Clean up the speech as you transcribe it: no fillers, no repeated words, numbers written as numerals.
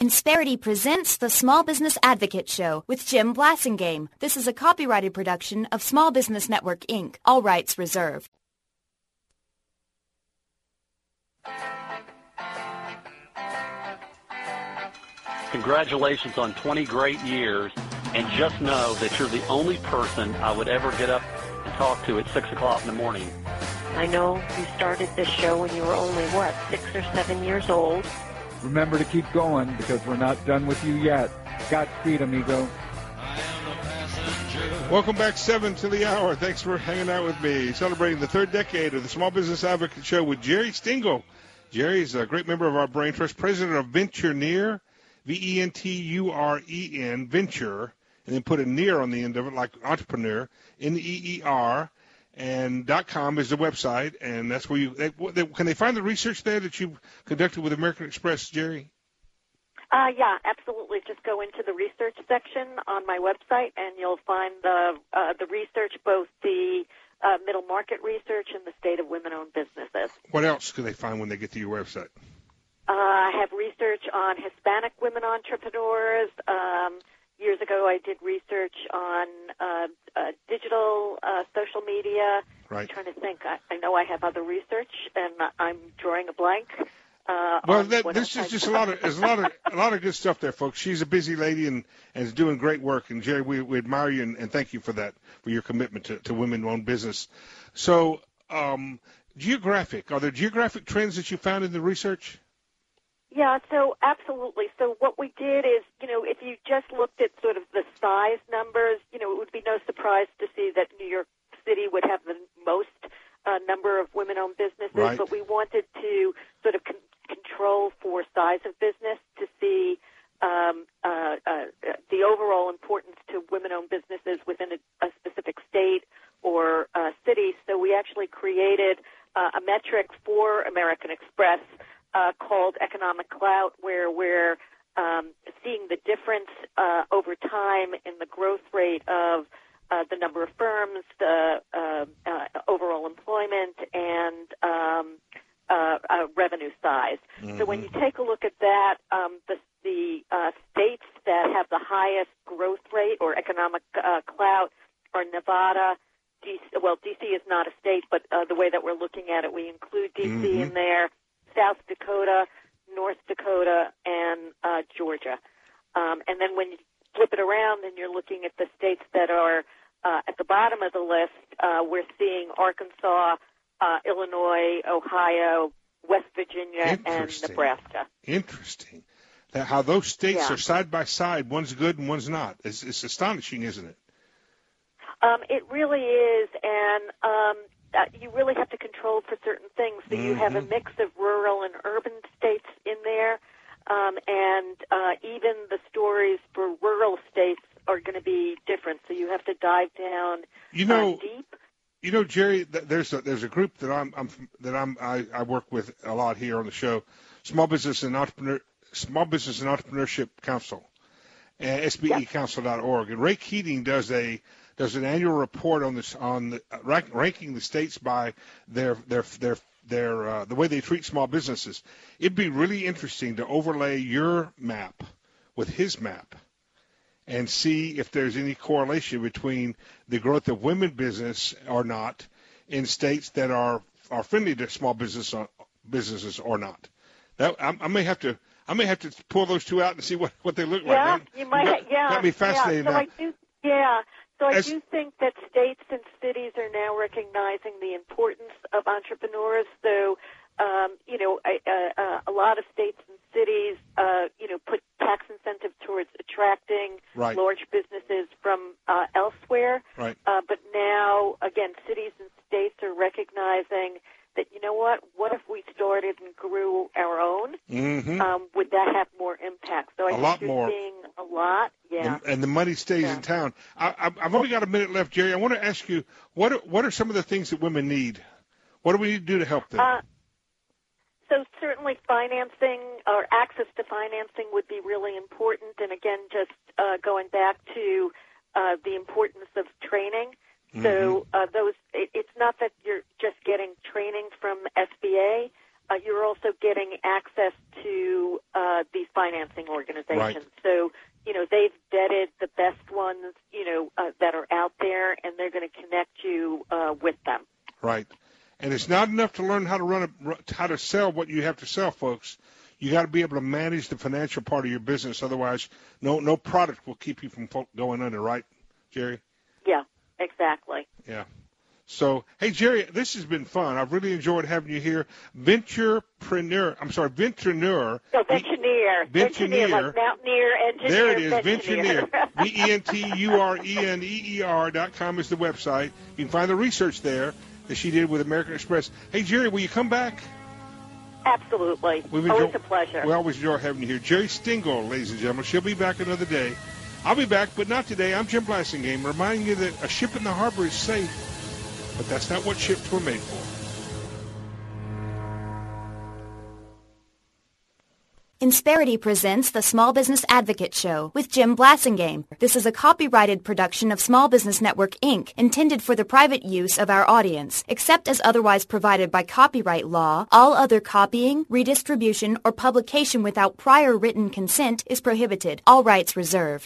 Insperity presents the Small Business Advocate Show with Jim Blasingame. This is a copyrighted production of Small Business Network, Inc. All rights reserved. Congratulations on 20 great years, and just know that you're the only person I would ever get up and talk to at 6 o'clock in the morning. I know you started this show when you were only, 6 or 7 years old? Remember to keep going, because we're not done with you yet. Godspeed, amigo. Welcome back, 7 to the hour. Thanks for hanging out with me. Celebrating the third decade of the Small Business Advocate Show with Jerry Stingle. Jerry's a great member of our Brain Trust, president of Venture Near, VENTUREN, Venture, and then put a near on the end of it, like entrepreneur, NEER. And .com is the website, and that's where can they find the research there that you've conducted with American Express, Jerry? Yeah, absolutely. Just go into the research section on my website, and you'll find the research, both the middle market research and the state of women-owned businesses. What else can they find when they get to your website? I have research on Hispanic women entrepreneurs. Years ago, I did research on digital social media. Right. I'm trying to think. I know I have other research, and I'm drawing a blank. Well, this is just a lot of good stuff there, folks. She's a busy lady and is doing great work. And Jerry, we admire you and thank you for that, for your commitment to women-owned business. So, are there geographic trends that you found in the research? Yeah, so absolutely. So what we did is, if you just looked at sort of the size numbers, it would be no surprise to see that New York City would have the most number of women-owned businesses. Right. But we wanted to sort of control for size of business to see the overall importance to women-owned businesses within a specific state or city. So we actually created a metric for American Express called Economic Clout, where we're seeing the difference over time in the growth rate of the number of firms, the overall employment, and revenue size. Mm-hmm. So when you take a look at that, the states that have the highest growth rate or economic clout are Nevada. D.C. is not a state, but the way that we're looking at it, we include D.C. Mm-hmm. in there, South Dakota, North Dakota, and Georgia. And then when you flip it around and you're looking at the states that are at the bottom of the list, we're seeing Arkansas, Illinois, Ohio, West Virginia, and Nebraska. Interesting. How those states are side by side. One's good and one's not. It's astonishing, isn't it? It really is, and you really have to control for certain things. So you have a mix of rural and urban states in there, and even the stories for rural states are going to be different. So you have to dive down deep. Jerry, there's a group that I work with a lot here on the show, Small Business and Entrepreneurship Council, SBEcouncil.org, and Ray Keating does an annual report on this, ranking the states by their the way they treat small businesses. It'd be really interesting to overlay your map with his map and see if there's any correlation between the growth of women business or not in states that are friendly to small businesses or not. I may have to pull those two out and see what they look like. Yeah, you might. Got me fascinated. So I do think that states and cities are now recognizing the importance of entrepreneurs. So, a lot of states and cities, put tax incentive towards attracting large businesses from elsewhere. Right. But now, again, cities and states are recognizing that, what if we started and grew our own? Mm-hmm. Would that have more impact? So I think you're seeing a lot. Yeah. And the money stays in town. I've only got a minute left, Jerry. I want to ask you, what are some of the things that women need? What do we need to do to help them? So certainly financing or access to financing would be really important. And again, just going back to the importance of training. So it's not that you're just getting training from SBA. you're also getting access to these financing organizations. Right. So, they've vetted the best ones, that are out there, and they're going to connect you with them. Right. And it's not enough to learn how to sell what you have to sell, folks. You got to be able to manage the financial part of your business. Otherwise, no product will keep you from going under, right, Jerry? Yeah, exactly. Yeah. So, hey, Jerry, this has been fun. I've really enjoyed having you here. Venturepreneur. No, Ventureneer, like mountaineer, engineer. There it is, Ventureneer. VENTURENER.com is the website. You can find the research there that she did with American Express. Hey, Jerry, will you come back? Absolutely. Always a pleasure. We always enjoy having you here. Jerry Stingall, ladies and gentlemen. She'll be back another day. I'll be back, but not today. I'm Jim Blassingame, reminding you that a ship in the harbor is safe, but that's not what ships were made for. Insperity presents the Small Business Advocate Show with Jim Blassingame. This is a copyrighted production of Small Business Network, Inc., intended for the private use of our audience. Except as otherwise provided by copyright law, all other copying, redistribution, or publication without prior written consent is prohibited. All rights reserved.